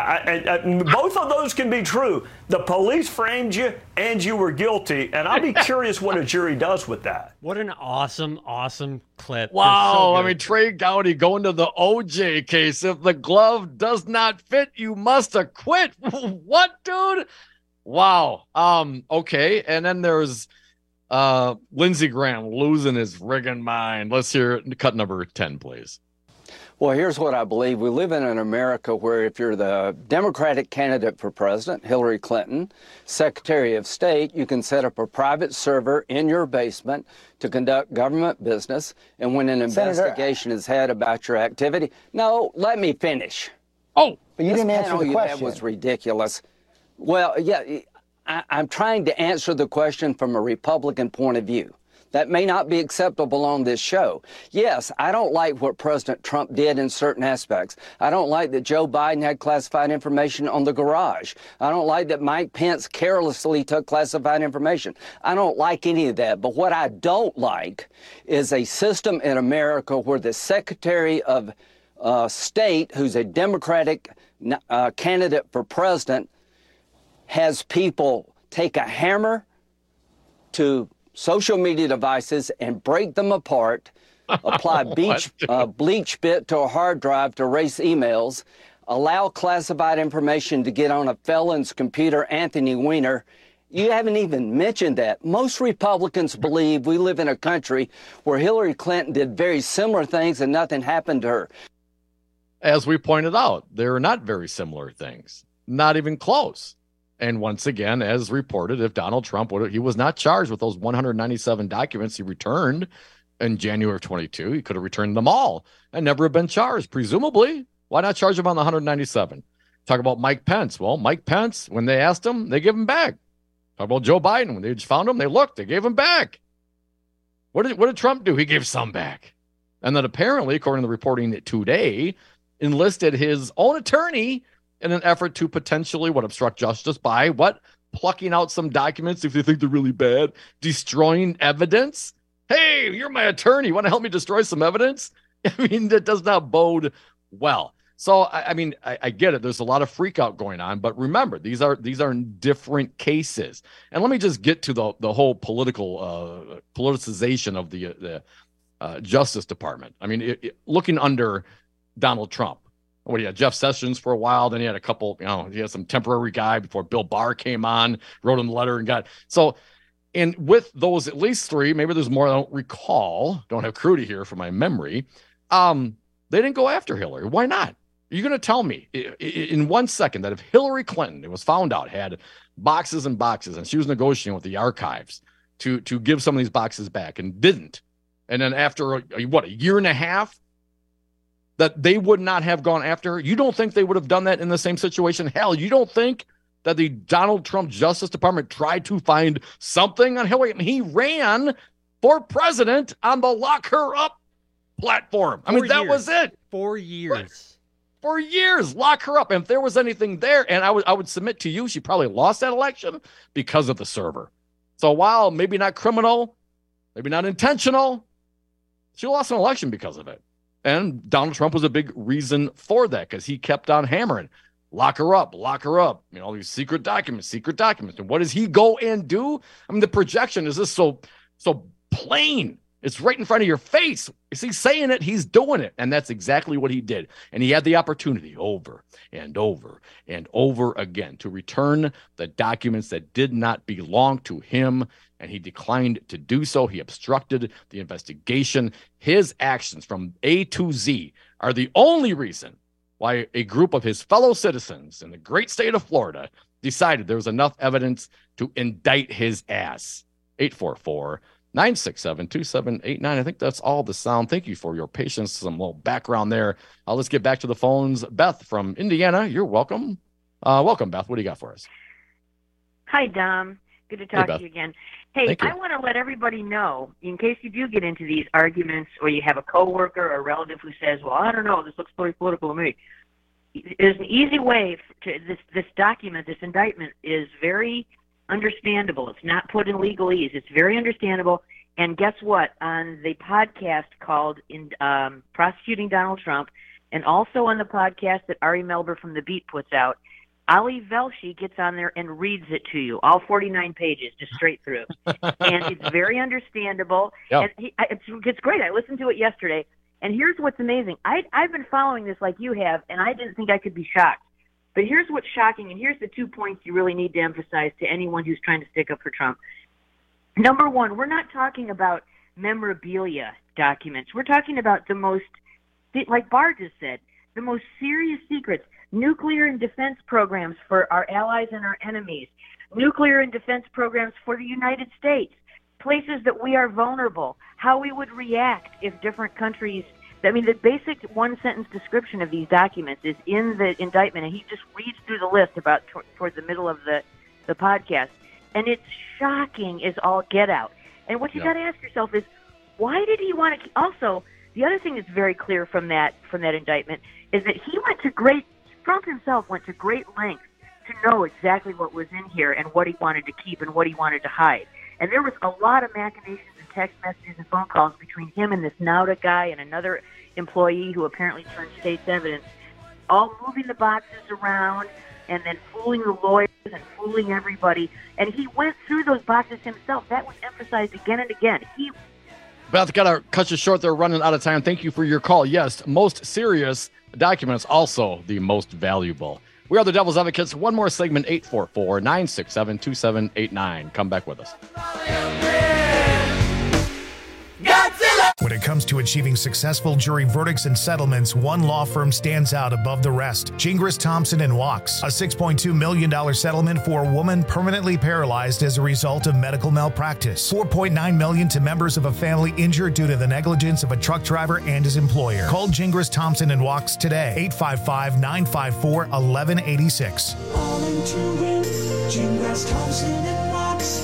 Both of those can be true. The police framed you and you were guilty. And I'd be curious what a jury does with that. What an awesome clip. Wow. So I mean, Trey Gowdy going to the OJ case. If the glove does not fit, you must acquit. What, dude? Wow. Okay. And then there's Lindsey Graham losing his friggin' mind. Let's hear cut number 10, please. Well, here's what I believe. We live in an America where if you're the Democratic candidate for president, Hillary Clinton, Secretary of State, you can set up a private server in your basement to conduct government business. And when an investigation is had about your activity, no, let me finish. Oh, but you didn't answer the question. That was ridiculous. Well, yeah, I'm trying to answer the question from a Republican point of view. That may not be acceptable on this show. Yes, I don't like what President Trump did in certain aspects. I don't like that Joe Biden had classified information on the garage. I don't like that Mike Pence carelessly took classified information. I don't like any of that. But what I don't like is a system in America where the Secretary of State, who's a Democratic candidate for president, has people take a hammer to social media devices and break them apart, apply bleach bit to a hard drive to erase emails, allow classified information to get on a felon's computer, Anthony Weiner. You haven't even mentioned that. Most Republicans believe we live in a country where Hillary Clinton did very similar things and nothing happened to her. As we pointed out, they're not very similar things, not even close. And once again, as reported, if Donald Trump he was not charged with those 197 documents he returned in January of 22, he could have returned them all and never have been charged, presumably. Why not charge him on the 197? Talk about Mike Pence. Well, Mike Pence, when they asked him, they gave him back. Talk about Joe Biden. When they found him, they looked, they gave him back. What did Trump do? He gave some back. And then apparently, according to the reporting today, enlisted his own attorney in an effort to potentially obstruct justice by plucking out some documents if they think they're really bad, destroying evidence. Hey, you're my attorney. You want to help me destroy some evidence? I mean, that does not bode well. So, I mean, I get it. There's a lot of freak out going on, but remember, these are different cases. And let me just get to the whole politicization of the Justice Department. I mean, looking under Donald Trump. What he had Jeff Sessions for a while, then he had a couple, he had some temporary guy before Bill Barr came on, wrote him a letter and got. So And with those at least three, maybe there's more I don't recall, don't have Crudy here for my memory, they didn't go after Hillary. Why not? You're going to tell me in 1 second that if Hillary Clinton, it was found out, had boxes and boxes, and she was negotiating with the archives to give some of these boxes back and didn't, and then after, a year and a half, that they would not have gone after her? You don't think they would have done that in the same situation? Hell, you don't think that the Donald Trump Justice Department tried to find something on Hillary? I mean, he ran for president on the Lock Her Up platform. I mean, that was it. 4 years. Right. For years, lock her up. And if there was anything there, and I would submit to you, she probably lost that election because of the server. So while maybe not criminal, maybe not intentional, she lost an election because of it. And Donald Trump was a big reason for that, because he kept on hammering, lock her up, lock her up. You know, all these secret documents. And what does he go and do? I mean, the projection is just so plain. It's right in front of your face. Is he saying it? He's doing it. And that's exactly what he did. And he had the opportunity over and over and over again to return the documents that did not belong to him. And he declined to do so. He obstructed the investigation. His actions from A to Z are the only reason why a group of his fellow citizens in the great state of Florida decided there was enough evidence to indict his ass. 844-967-2789. I think that's all the sound. Thank you for your patience. Some little background there. Let's get back to the phones. Beth from Indiana, you're welcome. Welcome, Beth. What do you got for us? Hi, Dom. Good to talk to you again. Hey, Thank you. I want to let everybody know, in case you do get into these arguments or you have a coworker or a relative who says, well, I don't know, this looks pretty political to me. There's an easy way to this document, this indictment is very understandable. It's not put in legalese. It's very understandable. And guess what? On the podcast called Prosecuting Donald Trump, and also on the podcast that Ari Melber from The Beat puts out, Ali Velshi gets on there and reads it to you, all 49 pages, just straight through. And it's very understandable. Yep. And it's great. I listened to it yesterday. And here's what's amazing. I've been following this like you have, and I didn't think I could be shocked. But here's what's shocking, and here's the 2 points you really need to emphasize to anyone who's trying to stick up for Trump. Number one, we're not talking about memorabilia documents. We're talking about the most, like Barr just said, the most serious secrets, nuclear and defense programs for our allies and our enemies, nuclear and defense programs for the United States, places that we are vulnerable, how we would react if different countries. I mean, the basic one-sentence description of these documents is in the indictment, and he just reads through the list about towards the middle of the podcast, and it's shocking as all get out. And what you got to ask yourself is, why did he want to? Also, the other thing that's very clear from that indictment is that Trump himself went to great lengths to know exactly what was in here and what he wanted to keep and what he wanted to hide. And there was a lot of machinations and text messages and phone calls between him and this Nauta guy and another employee who apparently turned state's evidence, all moving the boxes around and then fooling the lawyers and fooling everybody. And he went through those boxes himself. That was emphasized again and again. Beth, got to cut you short. They're running out of time. Thank you for your call. Yes, most serious documents, also the most valuable. We are the Devil's Advocates. One more segment, 844-967-2789. Come back with us. When it comes to achieving successful jury verdicts and settlements, one law firm stands out above the rest. Gingras, Thompson & Wachs. A $6.2 million settlement for a woman permanently paralyzed as a result of medical malpractice. $4.9 million to members of a family injured due to the negligence of a truck driver and his employer. Call Gingras, Thompson & Wachs today. 855-954-1186. All into win. Gingras, Thompson & Wachs.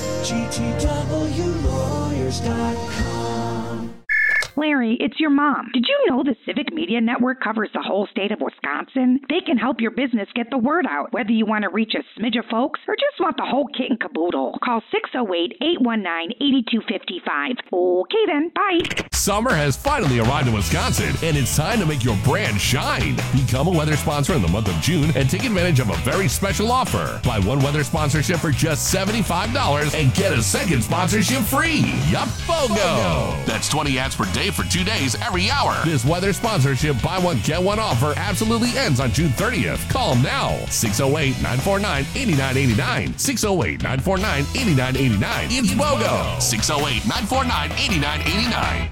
GTWlawyers.com. Larry, it's your mom. Did you know the Civic Media Network covers the whole state of Wisconsin? They can help your business get the word out, whether you want to reach a smidge of folks or just want the whole kit and caboodle. Call 608-819-8255. Okay then, bye. Summer has finally arrived in Wisconsin, and it's time to make your brand shine. Become a weather sponsor in the month of June and take advantage of a very special offer. Buy one weather sponsorship for just $75 and get a second sponsorship free. Yup, BOGO! That's 20 ads per day save for 2 days every hour. This weather sponsorship buy one, get one offer absolutely ends on June 30th. Call them now. 608-949-8989. 608-949-8989. It's BOGO. 608-949-8989.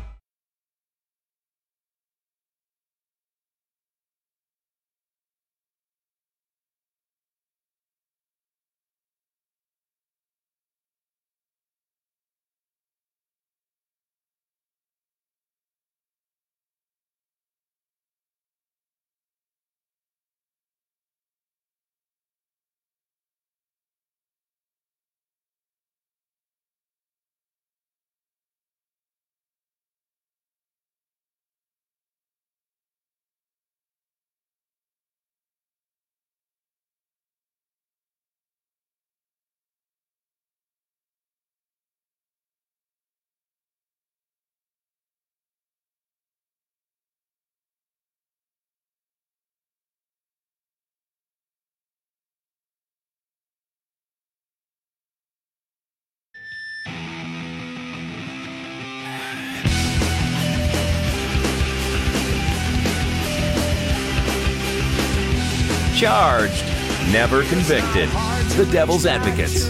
Charged, never convicted. The Devil's Advocates.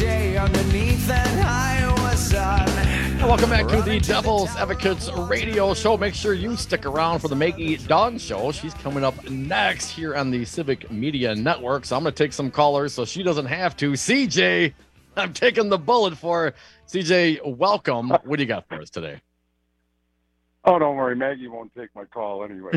Welcome back to the Devil's Advocates radio show. Make sure you stick around for the Maggie Dawn show. She's coming up next here on the Civic Media Network. So I'm going to take some callers so she doesn't have to. CJ, I'm taking the bullet for her. CJ, welcome. What do you got for us today? Oh, don't worry. Maggie won't take my call anyway.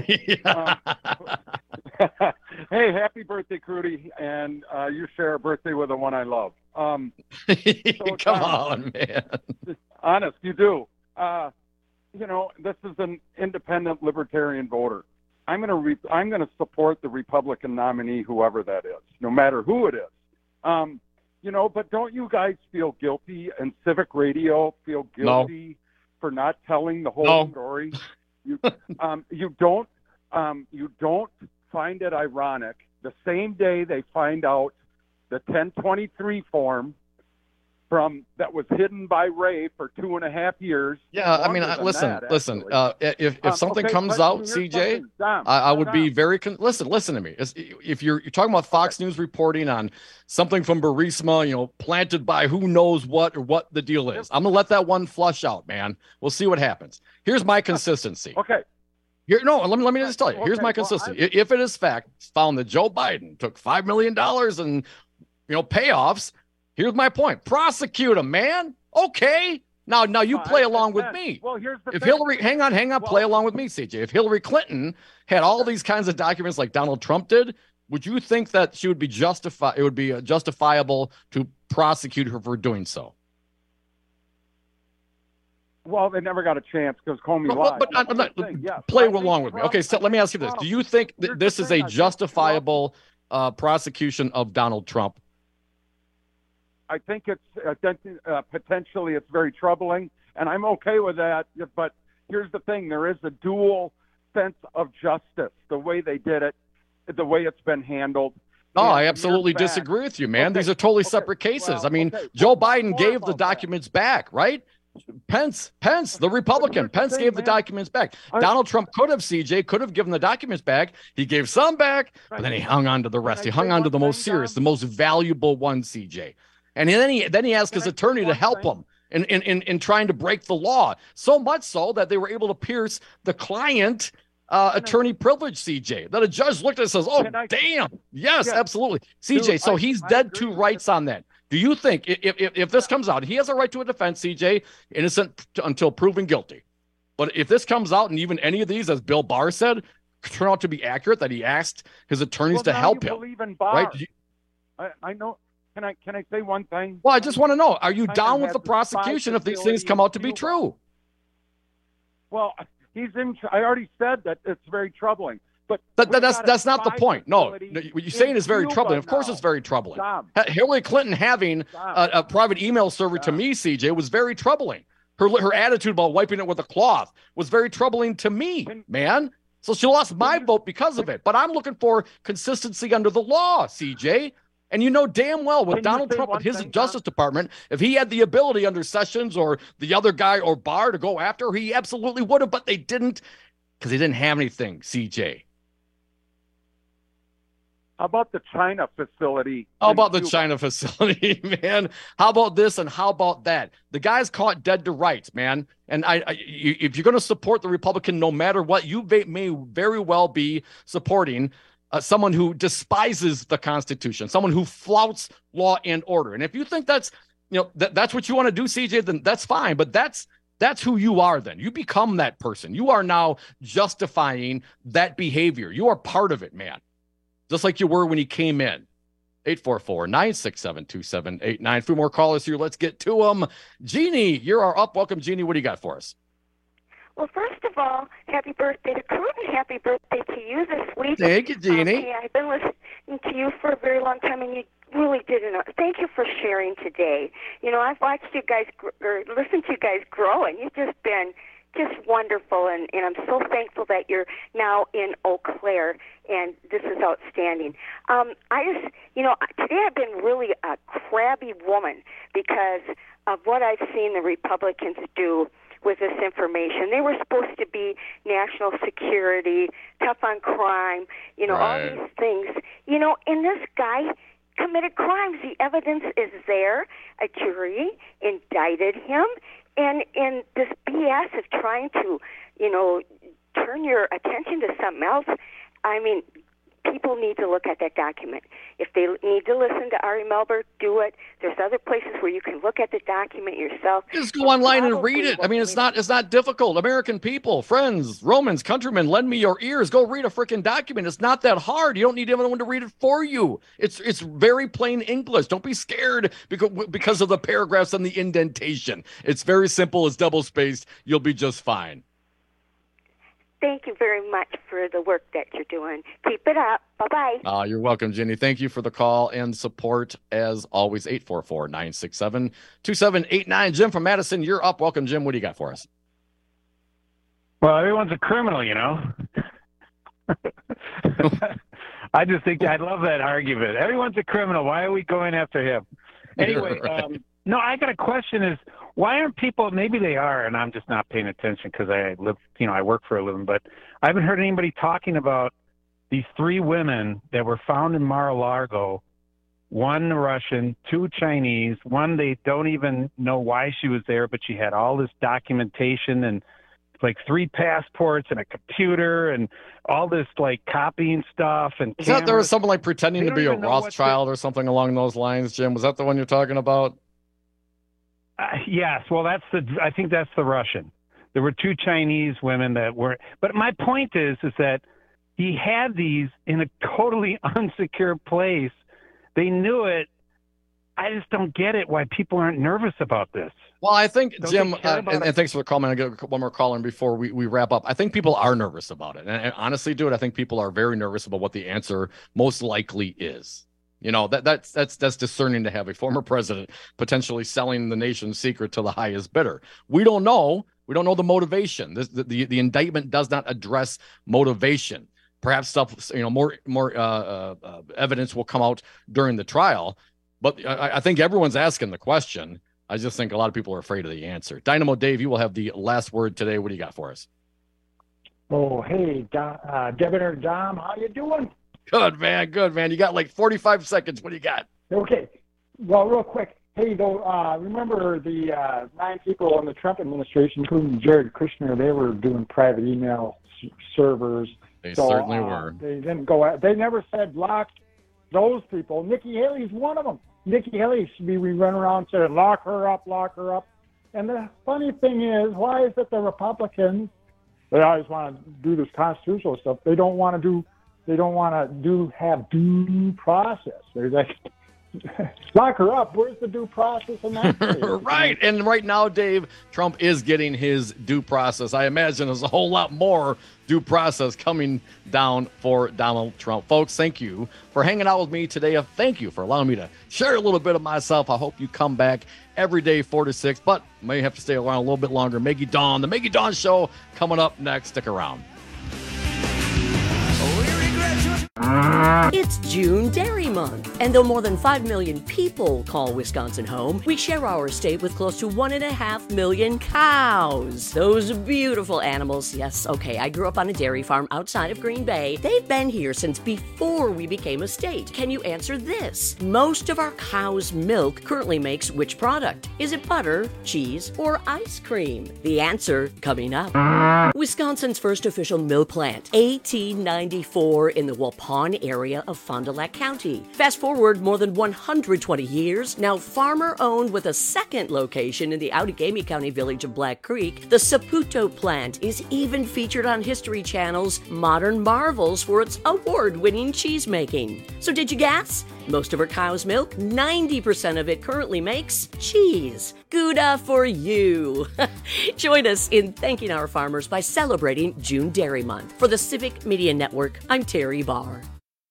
Hey, happy birthday, Crudy. And you share a birthday with the one I love. Come on, man. Honest, you do. This is an independent libertarian voter. I'm going to support the Republican nominee, whoever that is, no matter who it is. But don't you guys feel guilty, and Civic Radio feel guilty for not telling the whole story? You don't find it ironic the same day they find out the 1023 form that was hidden by Ray for 2.5 years. Yeah, I mean, listen. If something comes out, CJ, I would be very listen to me. If you're talking about Fox News reporting on something from Burisma, planted by who knows what or what the deal is, I'm gonna let that one flush out, man. We'll see what happens. Here's my consistency. Okay. Let me just tell you. Here's my consistency. If it is fact found that Joe Biden took $5 million in payoffs. Here's my point. Prosecute him, man. Okay. Now you play along with me. Well, here's the thing. Hillary, hang on, play along with me, CJ. If Hillary Clinton had all these kinds of documents like Donald Trump did, would you think that she would be it would be justifiable to prosecute her for doing so? Well, they never got a chance because Comey lied. But play along with me. Okay, so let me ask you this. Do you think this is a justifiable prosecution of Donald Trump? I think it's potentially it's very troubling, and I'm okay with that. But here's the thing: there is a dual sense of justice. The way they did it, the way it's been handled. No, I absolutely disagree with you, man. These are totally separate cases. Joe Biden gave the documents back, right? Pence, the Republican, Pence gave the documents back. Donald Trump could have given the documents back. He gave some back, but then he hung on to the rest. He hung on to the most serious, the most valuable one, CJ. And then he asked his attorney to help him in trying to break the law. So much so that they were able to pierce the client attorney privilege, CJ. That a judge looked at it and says, "Oh, damn, yes, absolutely." CJ, so he's dead to rights on that. Do you think if this comes out, he has a right to a defense, CJ, innocent until proven guilty? But if this comes out and even any of these, as Bill Barr said, turn out to be accurate, that he asked his attorneys to help him, believe in Barr. Right? I know. Can I say one thing? Well, I just want to know, are you down with the prosecution if these things come out to be true? Well, I already said that it's very troubling. But that's not the point. No, what you're saying is very troubling. Of course it's very troubling. Hillary Clinton having a private email server to me, CJ, was very troubling. Her attitude about wiping it with a cloth was very troubling to me, man. So she lost my vote because of it. But I'm looking for consistency under the law, CJ. And you know damn well with Donald Trump, with his Justice Department, if he had the ability under Sessions or the other guy or Barr to go after, he absolutely would have, but they didn't because they didn't have anything, CJ. How about the China facility? How about the China facility, man? How about this and how about that? The guy's caught dead to rights, man. And if you're going to support the Republican, no matter what, you may very well be supporting someone who despises the Constitution, someone who flouts law and order. And if you think that's, that's what you want to do, CJ, then that's fine. But that's who you are then. You become that person. You are now justifying that behavior. You are part of it, man. Just like you were when you came in. 844-967-2789. 3 more callers here. Let's get to them. Jeannie, you're our up. Welcome, Jeannie. What do you got for us? Well, first of all, happy birthday to Kurt and happy birthday to you this week. Thank you, Jeannie. I've been listening to you for a very long time, and you really did. Thank you for sharing today. I've watched you guys or listened to you guys grow, and you've just been just wonderful, and I'm so thankful that you're now in Eau Claire, and this is outstanding. Today I've been really a crabby woman because of what I've seen the Republicans do with this information. They were supposed to be national security, tough on crime, all these things. And this guy committed crimes. The evidence is there. A jury indicted him. And this BS of trying to, turn your attention to something else, I mean, people need to look at that document. If they need to listen to Ari Melber, do it. There's other places where you can look at the document yourself. Just go online and read it. I mean, it's not difficult. American people, friends, Romans, countrymen, lend me your ears. Go read a freaking document. It's not that hard. You don't need anyone to read it for you. It's very plain English. Don't be scared because of the paragraphs and the indentation. It's very simple. It's double-spaced. You'll be just fine. Thank you very much for the work that you're doing. Keep it up. Bye-bye. You're welcome, Jenny. Thank you for the call and support, as always. 844-967-2789. Jim from Madison, you're up. Welcome, Jim. What do you got for us? Well, everyone's a criminal, I just think I love that argument. Everyone's a criminal. Why are we going after him? Anyway, no, I got a question is, why aren't people, maybe they are, and I'm just not paying attention because I work for a living, but I haven't heard anybody talking about these 3 women that were found in Mar-a-Lago, 1 Russian, 2 Chinese, 1 they don't even know why she was there, but she had all this documentation and like 3 passports and a computer and all this like copying stuff. And is that there was someone like pretending to be a Rothschild or something along those lines, Jim? Was that the one you're talking about? Yes. Well, I think that's the Russian. There were 2 Chinese women that were, but my point is that he had these in a totally unsecure place. They knew it. I just don't get it why people aren't nervous about this. Well, I think, Jim, and thanks for the comment. I'll get one more call in before we wrap up. I think people are nervous about it. And honestly, dude, I think people are very nervous about what the answer most likely is. That's discerning to have a former president potentially selling the nation's secret to the highest bidder. We don't know. We don't know the motivation. The indictment does not address motivation. Perhaps stuff, more evidence will come out during the trial. But I think everyone's asking the question. I just think a lot of people are afraid of the answer. Dynamo Dave, you will have the last word today. What do you got for us? Oh, hey, Governor Dom, how you doing? Good, man. Good, man. You got like 45 seconds. What do you got? Okay. Well, real quick. Hey, though, remember the 9 people in the Trump administration, including Jared Kushner, they were doing private email servers. They certainly were. They didn't go out. They never said block those people. Nikki Haley's one of them. Nikki Haley should be running around saying, lock her up, lock her up. And the funny thing is, why is it the Republicans, they always want to do this constitutional stuff. They don't want to have due process. They're like, lock her up. Where's the due process in that case? Right. And right now, Dave, Trump is getting his due process. I imagine there's a whole lot more due process coming down for Donald Trump. Folks, thank you for hanging out with me today. Thank you for allowing me to share a little bit of myself. I hope you come back every day, 4 to 6, but may have to stay around a little bit longer. Maggie Dawn, the Maggie Dawn Show coming up next. Stick around. It's June Dairy Month, and though more than 5 million people call Wisconsin home, we share our state with close to 1.5 million cows. Those beautiful animals. Yes, okay, I grew up on a dairy farm outside of Green Bay. They've been here since before we became a state. Can you answer this? Most of our cow's milk currently makes which product? Is it butter, cheese, or ice cream? The answer coming up. Wisconsin's first official milk plant, 1894 in the Waupun area of Fond du Lac County. Fast forward more than 120 years, now farmer-owned with a second location in the Outagamie County village of Black Creek, the Saputo plant is even featured on History Channel's Modern Marvels for its award-winning cheese making. So did you guess? Most of our cow's milk, 90% of it currently makes cheese. Gouda for you. Join us in thanking our farmers by celebrating June Dairy Month. For the Civic Media Network, I'm Terry Barr.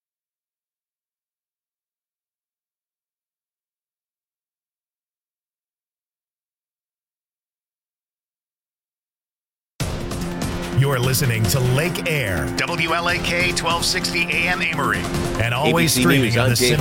You're listening to Lake Air, WLAK 1260 AM Amory, and always ABC streaming News, on I'm the Dave